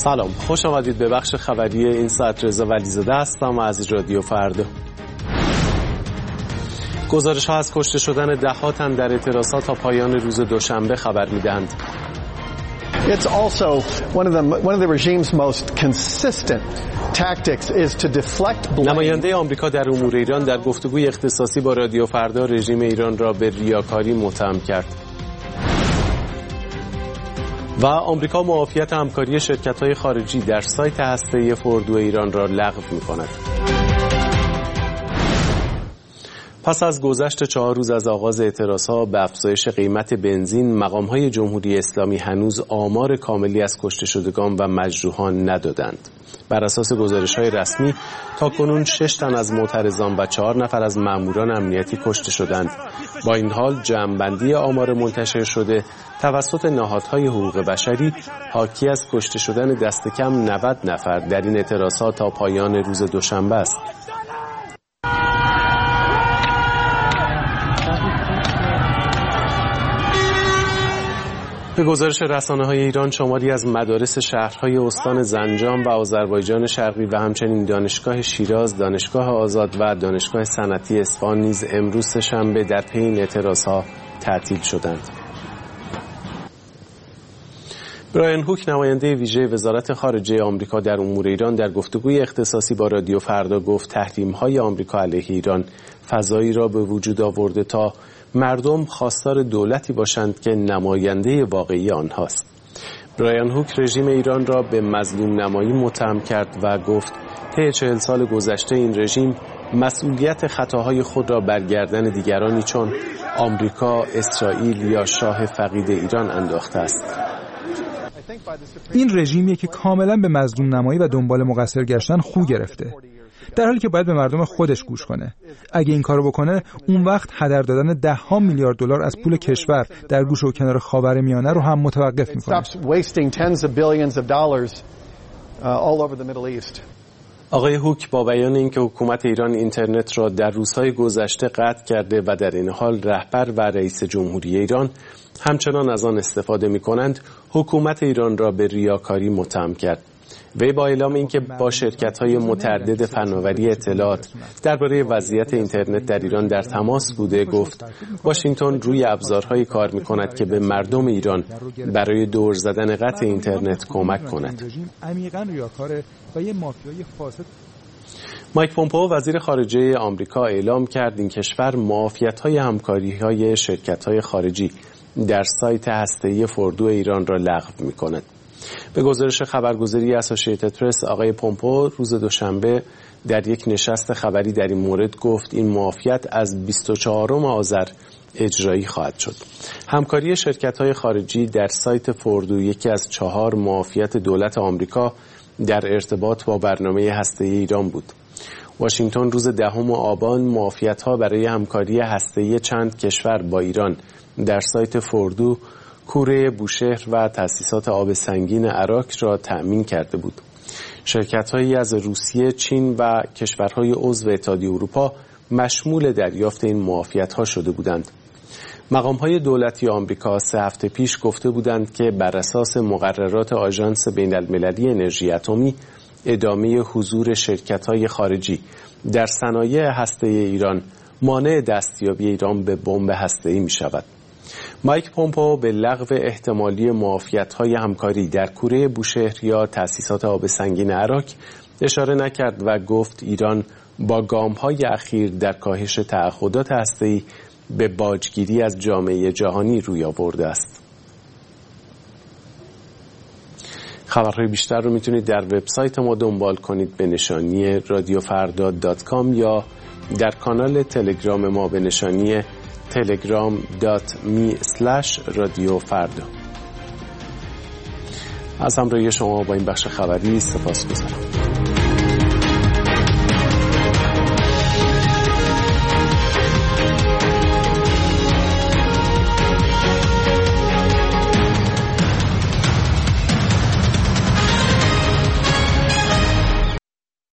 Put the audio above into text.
سلام، خوش آمدید به بخش خبری این ساعت. رضا ولیزاده هستم از رادیو فردا. گزارش‌ها از کشته شدن ده‌ها تن در اعتراضات تا پایان روز دوشنبه خبر می‌دهند. It's also one of the regime's most consistent tactics is to deflect blame. نماینده آمریکا در امور ایران در گفتگوی اختصاصی با رادیو فردا رژیم ایران را به ریاکاری متهم کرد. و آمریکا معافیت همکاری شرکت‌های خارجی در سایت هسته‌ای فوردو ایران را لغو می‌کند. پس از گذشت 4 روز از آغاز اعتراضها به افزایش قیمت بنزین، مقام‌های جمهوری اسلامی هنوز آمار کاملی از کشته شدگان و مجروحان ندادند. بر اساس گزارش‌های رسمی تاکنون 6 تن از معترضان و 4 نفر از ماموران امنیتی کشته شدند. با این حال جمع‌بندی آمار منتشر شده توسط نهادهای حقوق بشری حاکی از کشته شدن دست کم 90 نفر در این اعتراضات تا پایان روز دوشنبه است. به گزارش رسانه‌های ایران، شماری از مدارس شهرهای استان زنجان و آذربایجان شرقی و همچنین دانشگاه شیراز، دانشگاه آزاد و دانشگاه صنعتی اصفهان نیز امروز شنبه در پی این اعتراضها تعطیل شدند. برایان هوک، نماینده ویژه وزارت خارجه آمریکا در امور ایران، در گفتگوی اختصاصی با رادیو فردا گفت تحریم‌های آمریکا علیه ایران فضایی را به وجود آورده تا مردم خواستار دولتی باشند که نماینده واقعی آنهاست. برایان هوک رژیم ایران را به مظلوم نمایی متهم کرد و گفت طی 40 سال گذشته این رژیم مسئولیت خطاهای خود را بر گردن دیگرانی چون آمریکا، اسرائیل یا شاه فقید ایران انداخته است. این رژیمیه که کاملا به مظلوم نمایی و دنبال مقصر گشتن خو گرفته، در حالی که باید به مردم خودش گوش کنه. اگه این کارو بکنه، اون وقت هدر دادن $10 میلیارد از پول کشور در گوشه و کنار خاورمیانه رو هم متوقف میکنه. آقای هوک با بیان اینکه حکومت ایران اینترنت را در روزهای گذشته قطع کرده و در این حال رهبر و رئیس جمهوری ایران همچنان از آن استفاده می‌کنند، حکومت ایران را به ریاکاری متهم کرد. وی با اعلام اینکه با شرکت‌های متعدد فناوری اطلاعات درباره وضعیت اینترنت در ایران در تماس بوده، گفت واشنگتن روی ابزارهایی کار می‌کند که به مردم ایران برای دور زدن قطع اینترنت کمک کند. مایک پومپئو، وزیر خارجه آمریکا، اعلام کرد این کشور معافیت‌های همکاری‌های شرکت‌های خارجی در سایت هسته‌ای فوردو ایران را لغو می‌کند. به گزارش خبرگزاری اسوسییتد پرس، آقای پومپئو روز دوشنبه در یک نشست خبری در این مورد گفت این معافیت از 24 آذر اجرایی خواهد شد. همکاری شرکت‌های خارجی در سایت فوردو یکی از 4 معافیت دولت آمریکا در ارتباط با برنامه هسته‌ای ایران بود. واشنگتن روز 10 آبان معافیت‌ها برای همکاری هسته‌ای چند کشور با ایران در سایت فوردو، کوره بوشهر و تأسیسات آب سنگین عراق را تأمین کرده بود. شرکت‌هایی از روسیه، چین و کشورهای عضو اتحادیه اروپا مشمول دریافت این معافیت‌ها شده بودند. مقام‌های دولتی آمریکا 3 هفته پیش گفته بودند که بر اساس مقررات آژانس بین‌المللی انرژی اتمی ادامه حضور شرکت‌های خارجی در صنایع هسته‌ای ایران مانع دستیابی ایران به بمب هسته‌ای می‌شود. مایک پومپئو به لغو احتمالی معافیت‌های همکاری در کوره بوشهر یا تأسیسات آب سنگین عراق اشاره نکرد و گفت ایران با گام‌های اخیر در کاهش تعهدات هسته‌ای به باجگیری از جامعه جهانی روی آورده است. خبرهای بیشتر رو میتونید در وبسایت ما دنبال کنید به نشانی radiofarda.com یا در کانال تلگرام ما به نشانی telegram.me/radiofarda. از همراهی شما با این بخش خبری سپاسگزارم.